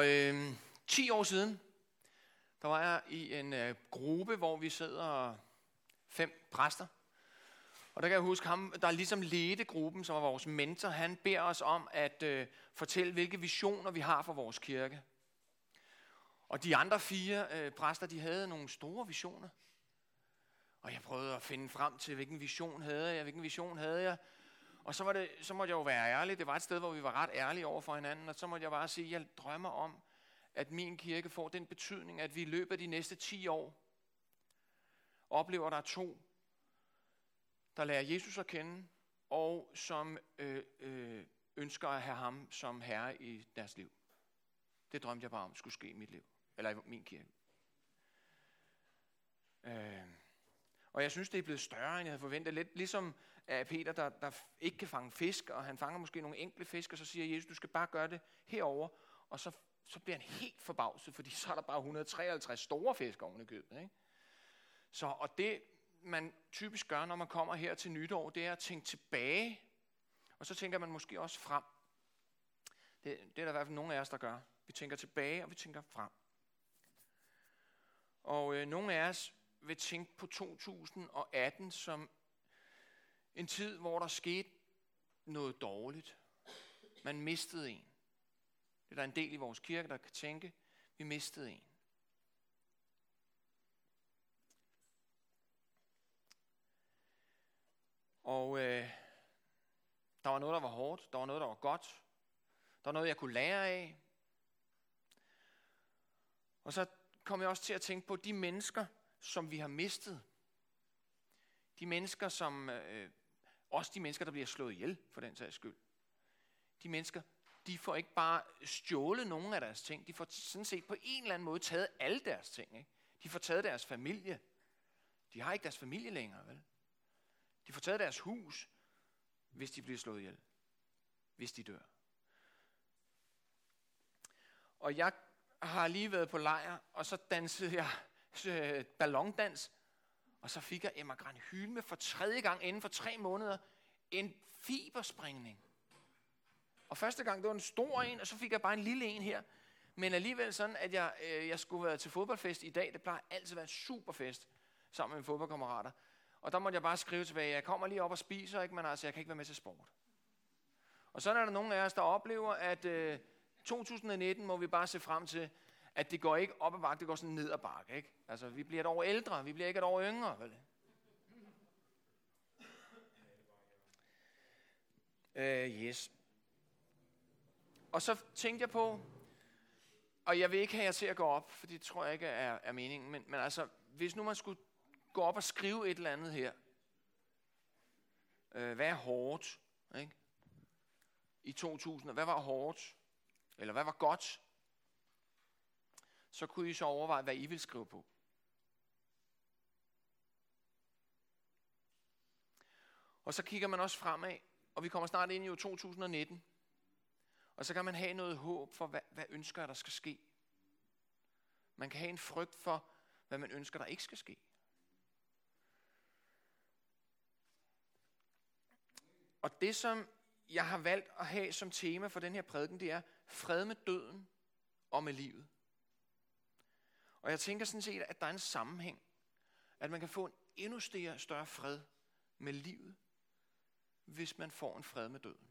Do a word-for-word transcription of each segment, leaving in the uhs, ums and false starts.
For øh, ti år siden, der var jeg i en øh, gruppe, hvor vi sidder fem præster. Og der kan jeg huske ham, der ligesom ledte gruppen, som var vores mentor. Han beder os om at øh, fortælle, hvilke visioner vi har for vores kirke. Og de andre fire øh, præster, de havde nogle store visioner. Og jeg prøvede at finde frem til, hvilken vision havde jeg, hvilken vision havde jeg. Og så, var det, så måtte jeg jo være ærlig. Det var et sted, hvor vi var ret ærlige over for hinanden. Og så måtte jeg bare sige, at jeg drømmer om, at min kirke får den betydning, at vi i løbet af de næste ti år oplever, der er to, der lærer Jesus at kende, og som øh, øh, ønsker at have ham som herre i deres liv. Det drømte jeg bare om, skulle ske i mit liv, eller i min kirke. Øh. Og jeg synes, det er blevet større, end jeg havde forventet. Lidt ligesom af Peter, der, der ikke kan fange fisk, og han fanger måske nogle enkelte fisk, og så siger Jesus, du skal bare gøre det herover, og så, så bliver han helt forbavset, fordi så er der bare et hundrede og treoghalvtreds store fisk oven i købet. Ikke? Så, og det, man typisk gør, når man kommer her til nytår, det er at tænke tilbage, og så tænker man måske også frem. Det, det er der i hvert fald nogle af os, der gør. Vi tænker tilbage, og vi tænker frem. Og øh, nogle af os vil tænke på to tusind og atten som en tid, hvor der skete noget dårligt. Man mistede en. Det er der en del i vores kirke, der kan tænke, vi mistede en. Og øh, der var noget, der var hårdt. Der var noget, der var godt. Der var noget, jeg kunne lære af. Og så kom jeg også til at tænke på de mennesker, som vi har mistet. De mennesker, som øh, også de mennesker, der bliver slået ihjel, for den sags skyld. De mennesker, de får ikke bare stjålet nogen af deres ting. De får sådan set på en eller anden måde taget alle deres ting. Ikke? De får taget deres familie. De har ikke deres familie længere, vel? De får taget deres hus, hvis de bliver slået ihjel. Hvis de dør. Og jeg har lige været på lejr, og så dansede jeg ballondans, og så fik jeg Emma Granhylme for tredje gang inden for tre måneder en fibersprængning. Og første gang, det var en stor en, og så fik jeg bare en lille en her. Men alligevel sådan, at jeg, øh, jeg skulle være til fodboldfest i dag. Det plejer altid at være en superfest sammen med mine fodboldkammerater. Og der måtte jeg bare skrive tilbage, jeg kommer lige op og spiser, ikke, men altså, jeg kan ikke være med til sport. Og så er der nogle af os, der oplever, at øh, to tusind og nitten må vi bare se frem til, at det går ikke op ad bakke, det går sådan ned ad bakke, ikke? Altså, vi bliver et år ældre, vi bliver ikke et år yngre, vel? Uh, yes. Og så tænkte jeg på, og jeg vil ikke have jer til at gå op, for det tror jeg ikke er, er meningen, men, men altså, hvis nu man skulle gå op og skrive et eller andet her, uh, hvad er hårdt, ikke? I to tusind, hvad var hårdt? Eller hvad var godt? Så kunne I så overveje, hvad I vil skrive på. Og så kigger man også fremad, og vi kommer snart ind i år to tusind og nitten. Og så kan man have noget håb for, hvad, hvad ønsker der skal ske. Man kan have en frygt for, hvad man ønsker, der ikke skal ske. Og det, som jeg har valgt at have som tema for den her prædiken, det er fred med døden og med livet. Og jeg tænker sådan set, at der er en sammenhæng. At man kan få en endnu større, større fred med livet, hvis man får en fred med døden.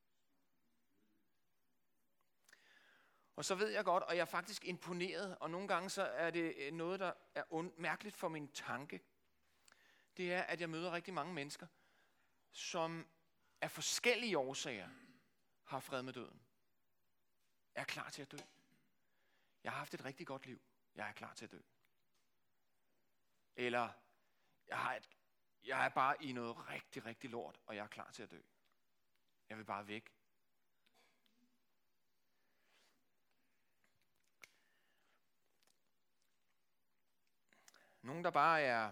Og så ved jeg godt, og jeg er faktisk imponeret, og nogle gange så er det noget, der er und- mærkeligt for min tanke. Det er, at jeg møder rigtig mange mennesker, som af forskellige årsager har fred med døden. Jeg er klar til at dø. Jeg har haft et rigtig godt liv. Jeg er klar til at dø. Eller, jeg, har et, jeg er bare i noget rigtig, rigtig lort, og jeg er klar til at dø. Jeg vil bare væk. Nogen, der bare er,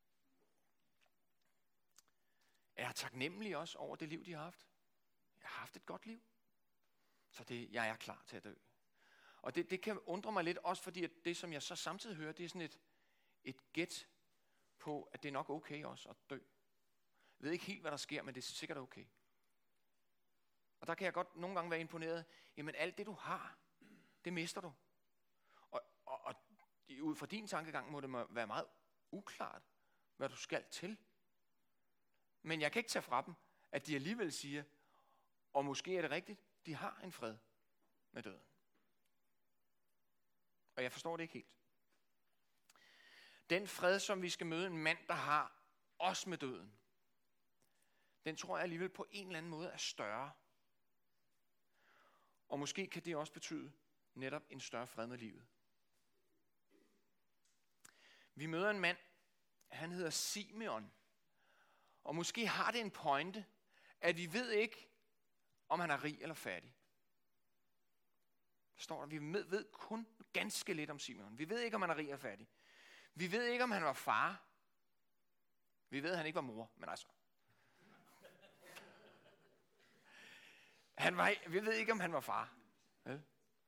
er taknemmelige også over det liv, de har haft. Jeg har haft et godt liv. Så det, jeg er klar til at dø. Og det, det kan undre mig lidt, også fordi at det, som jeg så samtidig hører, det er sådan et, et gæt på, at det er nok okay også at dø. Jeg ved ikke helt, hvad der sker, men det er sikkert okay. Og der kan jeg godt nogle gange være imponeret. Jamen alt det, du har, det mister du. Og, og, og ud fra din tankegang må det være meget uklart, hvad du skal til. Men jeg kan ikke tage fra dem, at de alligevel siger, og måske er det rigtigt, de har en fred med døden. Og jeg forstår det ikke helt. Den fred, som vi skal møde en mand, der har, også med døden, den tror jeg alligevel på en eller anden måde er større. Og måske kan det også betyde netop en større fred med livet. Vi møder en mand, han hedder Simeon. Og måske har det en pointe, at vi ved ikke, om han er rig eller fattig. Står der, vi ved kun ganske lidt om Simeon. Vi ved ikke, om han er rig eller fattig. Vi ved ikke, om han var far. Vi ved, at han ikke var mor, men altså. Han var, vi ved ikke, om han var far. Ja.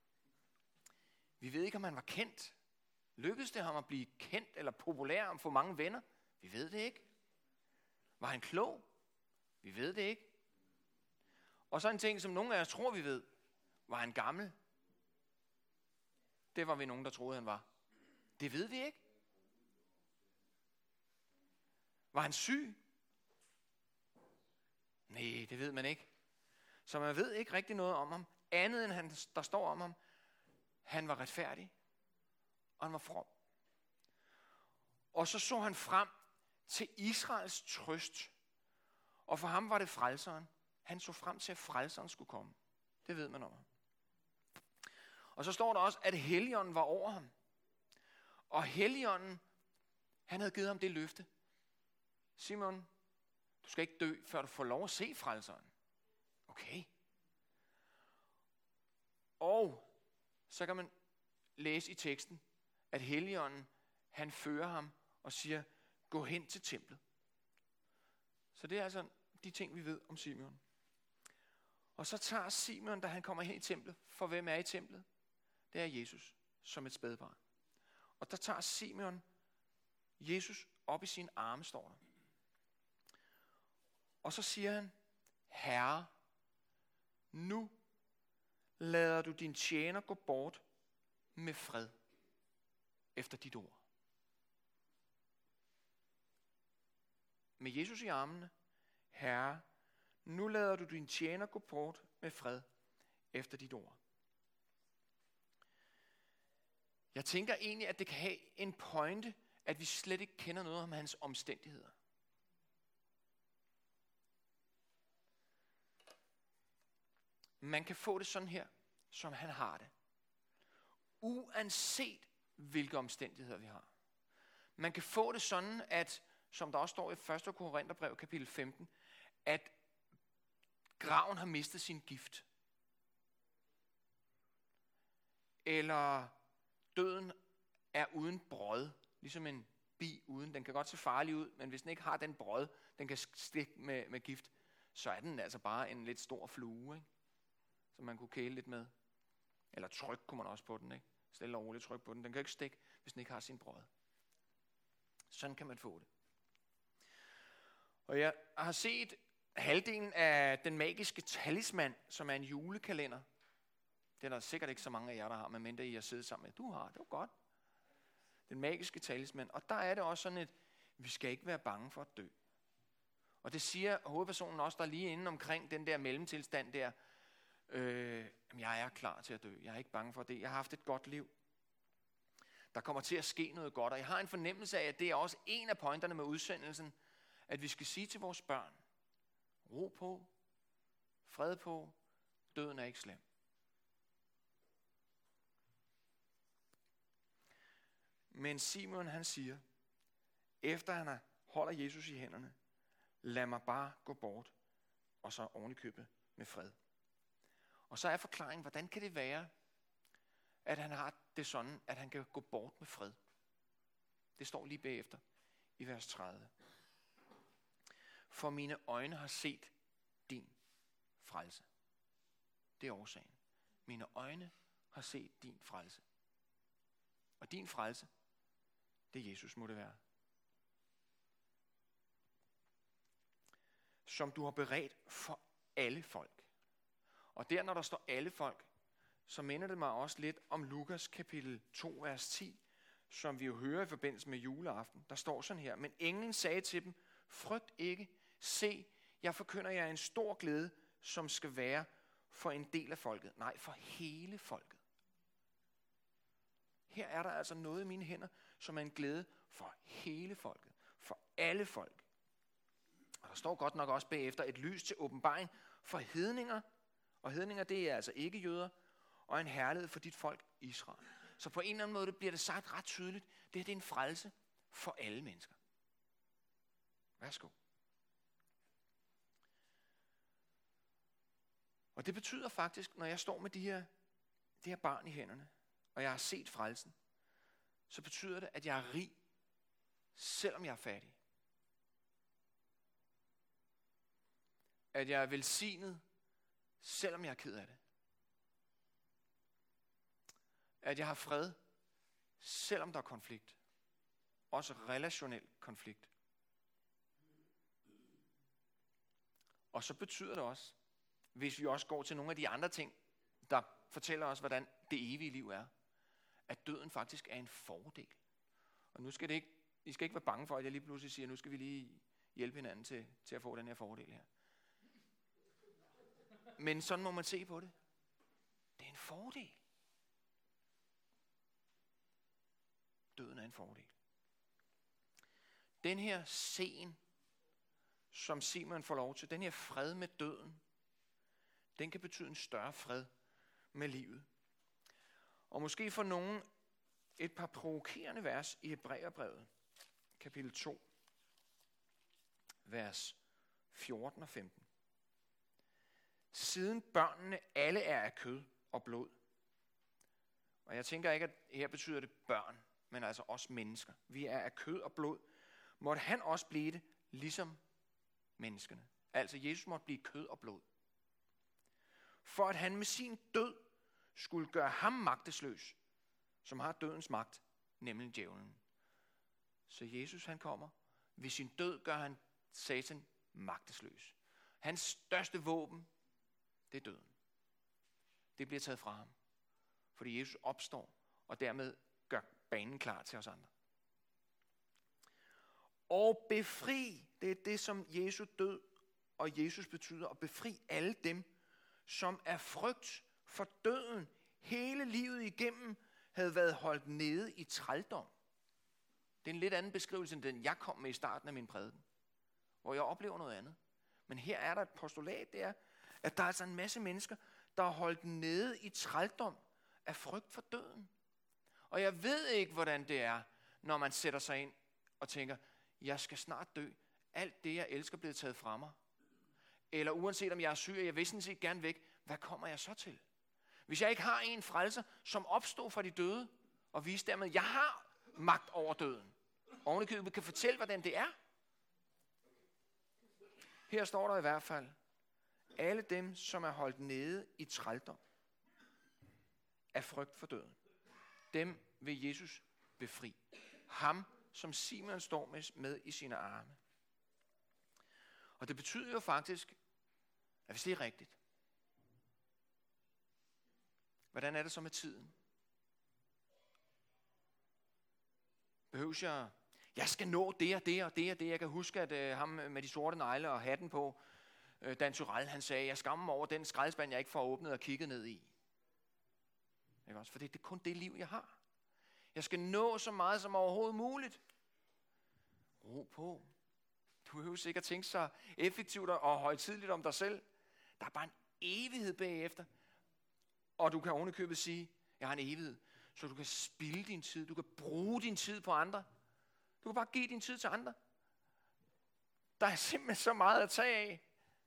Vi ved ikke, om han var kendt. Lykkedes det ham at blive kendt eller populær og få mange venner? Vi ved det ikke. Var han klog? Vi ved det ikke. Og så en ting, som nogle af os tror, vi ved. Var han gammel? Det var vi nogen, der troede, han var. Det ved vi ikke. Var han syg? Nej, det ved man ikke. Så man ved ikke rigtig noget om ham. Andet end han, der står om ham. Han var retfærdig. Og han var from. Og så så han frem til Israels trøst. Og for ham var det frelseren. Han så frem til, at frelseren skulle komme. Det ved man om ham. Og så står der også, at Helligånden var over ham. Og Helligånden, han havde givet ham det løfte. Simon, du skal ikke dø, før du får lov at se frelseren. Okay. Og så kan man læse i teksten, at Helligånden, han fører ham og siger, gå hen til templet. Så det er altså de ting, vi ved om Simeon. Og så tager Simeon, da han kommer hen i templet, for hvem er i templet? Det er Jesus, som et spædbarn. Og der tager Simeon Jesus op i sine arme, står der. Og så siger han, Herre, nu lader du din tjener gå bort med fred efter dit ord. Med Jesus i armene, Herre, nu lader du din tjener gå bort med fred efter dit ord. Jeg tænker egentlig, at det kan have en pointe, at vi slet ikke kender noget om hans omstændigheder. Man kan få det sådan her, som han har det. Uanset hvilke omstændigheder vi har. Man kan få det sådan, at, som der også står i første Korintherbrev kapitel femten, at graven har mistet sin gift. Eller døden er uden brød, ligesom en bi uden. Den kan godt se farlig ud, men hvis den ikke har den brød, den kan stikke med, med gift, så er den altså bare en lidt stor flue, ikke? Som man kunne kæle lidt med. Eller tryk kunne man også på den, ikke? Stille og roligt tryk på den. Den kan ikke stikke, hvis den ikke har sin brød. Sådan kan man få det. Og jeg har set halvdelen af den magiske talisman, som er en julekalender. Det er der sikkert ikke så mange af jer, der har, medmindre I har siddet sammen med. Du har, det var godt. Den magiske talisman. Og der er det også sådan et, vi skal ikke være bange for at dø. Og det siger hovedpersonen også, der er lige inde omkring den der mellemtilstand der. Øh, jeg er klar til at dø. Jeg er ikke bange for det. Jeg har haft et godt liv. Der kommer til at ske noget godt. Og jeg har en fornemmelse af, at det er også en af pointerne med udsendelsen, at vi skal sige til vores børn, ro på, fred på, døden er ikke slem. Men Simon han siger, efter han holder Jesus i hænderne, lad mig bare gå bort, og så oven i købet med fred. Og så er forklaringen, hvordan kan det være, at han har det sådan, at han kan gå bort med fred. Det står lige bagefter i vers tredive. For mine øjne har set din frelse. Det er årsagen. Mine øjne har set din frelse. Og din frelse, det er Jesus må det være. Som du har beredt for alle folk. Og der, når der står alle folk, så minder det mig også lidt om Lukas kapitel to, vers ti, som vi jo hører i forbindelse med juleaften. Der står sådan her: men englen sagde til dem, frygt ikke, se, jeg forkynder jer en stor glæde, som skal være for en del af folket. Nej, for hele folket. Her er der altså noget i mine hænder, som er en glæde for hele folket. For alle folk. Og der står godt nok også bagefter et lys til åbenbaring for hedninger. Og hedninger, det er altså ikke jøder. Og en herlighed for dit folk Israel. Så på en eller anden måde bliver det sagt ret tydeligt. Det her det er en frelse for alle mennesker. Værsgo. Og det betyder faktisk, når jeg står med de her, de her barn i hænderne, og jeg har set frelsen, så betyder det, at jeg er rig, selvom jeg er fattig. At jeg er velsignet, selvom jeg er ked af det. At jeg har fred, selvom der er konflikt. Også relationel konflikt. Og så betyder det også, hvis vi også går til nogle af de andre ting, der fortæller os, hvordan det evige liv er, at døden faktisk er en fordel. Og nu skal det ikke, I skal ikke være bange for, at jeg lige pludselig siger, at nu skal vi lige hjælpe hinanden til, til at få den her fordel her. Men sådan må man se på det. Det er en fordel. Døden er en fordel. Den her scen, som Simon får lov til, den her fred med døden, den kan betyde en større fred med livet. Og måske for nogen et par provokerende vers i Hebræerbrevet, kapitel to, vers fjorten og femten. Siden børnene alle er af kød og blod. Og jeg tænker ikke, at her betyder det børn, men altså også mennesker. Vi er af kød og blod. Måtte han også blive det, ligesom menneskene. Altså Jesus måtte blive kød og blod. For at han med sin død skulle gøre ham magtesløs, som har dødens magt, nemlig djævlen. Så Jesus han kommer. Ved sin død gør han Satan magtesløs. Hans største våben, det er døden. Det bliver taget fra ham. Fordi Jesus opstår, og dermed gør banen klar til os andre. Og befri, det er det, som Jesu død og Jesus betyder, at befri alle dem, som af frygt for døden hele livet igennem havde været holdt nede i trældom. Det er en lidt anden beskrivelse, end den jeg kom med i starten af min prædiken, hvor jeg oplever noget andet. Men her er der et postulat, det er, at der er altså en masse mennesker, der er holdt nede i trældom af frygt for døden. Og jeg ved ikke, hvordan det er, når man sætter sig ind og tænker, jeg skal snart dø. Alt det, jeg elsker, bliver taget fra mig. Eller uanset om jeg er syg, og jeg vil sådan set gerne væk, hvad kommer jeg så til? Hvis jeg ikke har en frelser, som opstod fra de døde, og viste dermed, at jeg har magt over døden. Ovenikøbet kan fortælle, hvordan det er. Her står der i hvert fald, alle dem, som er holdt nede i trældom af frygt for døden, dem vil Jesus befri. Ham, som Simon står med, med i sine arme. Og det betyder jo faktisk, at hvis det er rigtigt, hvordan er det så med tiden? Behøver jeg, jeg skal nå det og det og det og det. Jeg kan huske, at uh, ham med de sorte negle og hatten på, uh, Dan Tyrell, han sagde, jeg skammer mig over den skraldespand, jeg ikke får åbnet og kigget ned i. Ikke også? For det, det er kun det liv, jeg har. Jeg skal nå så meget som overhovedet muligt. Ro på. Du behøver sikkert tænke så effektivt og højtideligt om dig selv. Der er bare en evighed bagefter. Og du kan ovenikøbet sige, jeg har en evighed. Så du kan spilde din tid. Du kan bruge din tid på andre. Du kan bare give din tid til andre. Der er simpelthen så meget at tage af.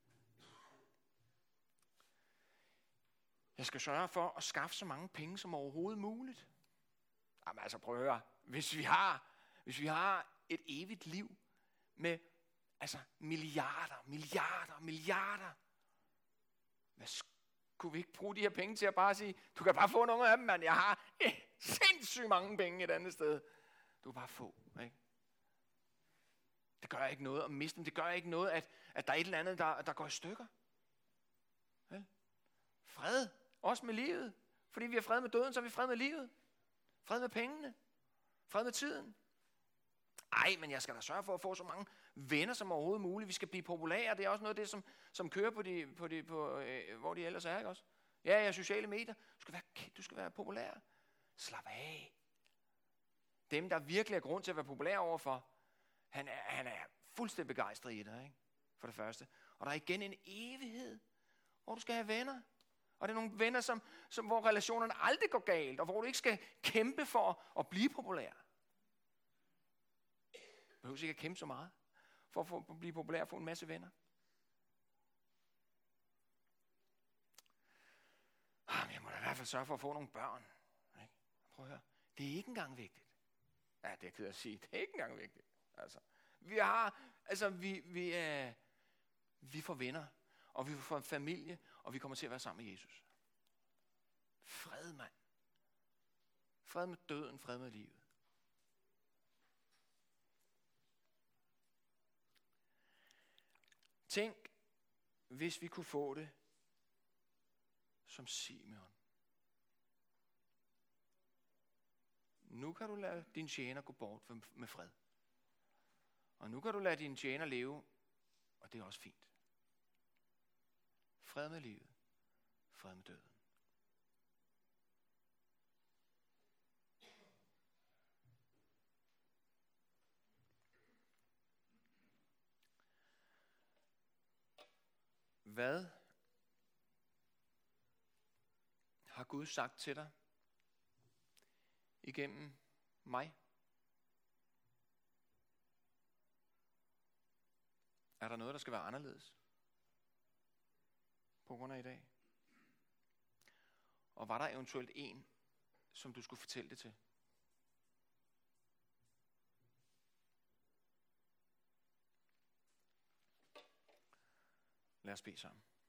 Jeg skal sørge for at skaffe så mange penge som overhovedet muligt. Jamen altså prøv at høre. Hvis vi har, hvis vi har et evigt liv med altså milliarder, milliarder, milliarder. Hvad skulle vi ikke bruge de her penge til at bare sige, du kan bare få nogle af dem, mand. Jeg har eh, sindssygt mange penge et andet sted. Du kan bare få, ikke? Det gør ikke noget at miste dem. Det gør ikke noget, at, at der er et eller andet, der, der går i stykker. Vel? Fred, også med livet. Fordi vi har fred med døden, så har vi fred med livet. Fred med pengene. Fred med tiden. Ej, men jeg skal da sørge for at få så mange venner som overhovedet muligt. Vi skal blive populære. Det er også noget af det, som, som kører på, de, på, de, på øh, hvor de ellers er, ikke også? Ja, ja, sociale medier. Du skal være, du skal være populær. Slap af. Dem, der virkelig er grund til at være populær overfor, han er, han er fuldstændig begejstret i dig, ikke? For det første. Og der er igen en evighed, hvor du skal have venner. Og det er nogle venner, som, som, hvor relationerne aldrig går galt, og hvor du ikke skal kæmpe for at blive populær. Du behøver ikke at kæmpe så meget for at, få, at blive populær og få en masse venner. Men jeg må da i hvert fald sørge for at få nogle børn. Ikke? Prøv at høre. Det er ikke engang vigtigt. Ja, det er ked at sige. Det er ikke engang vigtigt. Altså, vi har, altså, vi, vi, øh, vi får venner, og vi får en familie, og vi kommer til at være sammen med Jesus. Fred, mand. Fred med døden, fred med livet. Tænk, hvis vi kunne få det som Simeon. Nu kan du lade din tjener gå bort med fred. Og nu kan du lade din tjener leve, og det er også fint. Fred med livet, fred med døden. Hvad har Gud sagt til dig igennem mig? Er der noget, der skal være anderledes på grund af i dag? Og var der eventuelt en, som du skulle fortælle det til? Lad os bede sammen.